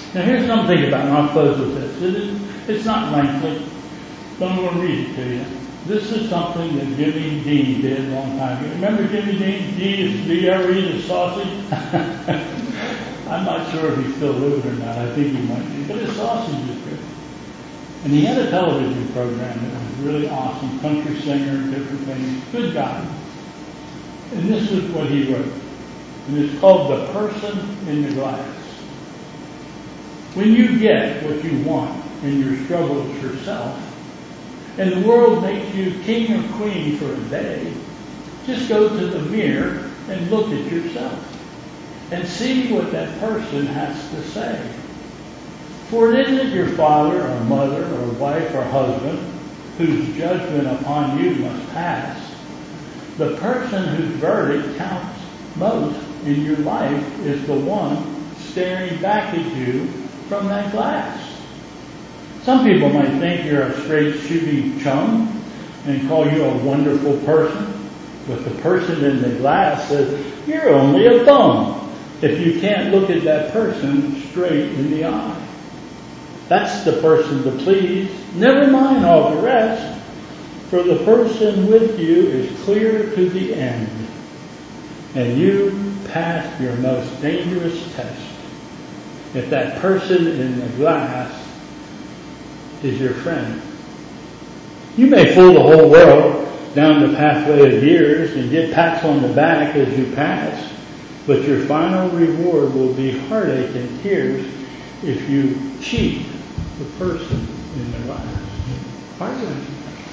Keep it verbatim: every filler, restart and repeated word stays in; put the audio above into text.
Now here's something about, and I'll close with this. It is, it's not lengthy, but I'm going to read it to you. This is something that Jimmy Dean did a long time ago. Remember Jimmy Dean? D, do you ever eat a sausage? I'm not sure if he's still living or not. I think he might be. But his sausage is good. And he had a television program that was really awesome. Country singer, different things. Good guy. And this is what he wrote. And it's called The Person in the Glass. When you get what you want in your struggles yourself, and the world makes you king or queen for a day, just go to the mirror and look at yourself and see what that person has to say. For it isn't your father or mother or wife or husband whose judgment upon you must pass. The person whose verdict counts most in your life is the one staring back at you from that glass. Some people might think you're a straight shooting chum and call you a wonderful person, but the person in the glass says, you're only a bum if you can't look at that person straight in the eye. That's the person to please. Never mind all the rest, for the person with you is clear to the end, and you pass your most dangerous test if that person in the glass is your friend. You may fool the whole world down the pathway of years and get pats on the back as you pass, but your final reward will be heartache and tears if you cheat the person in the glass. Heartache.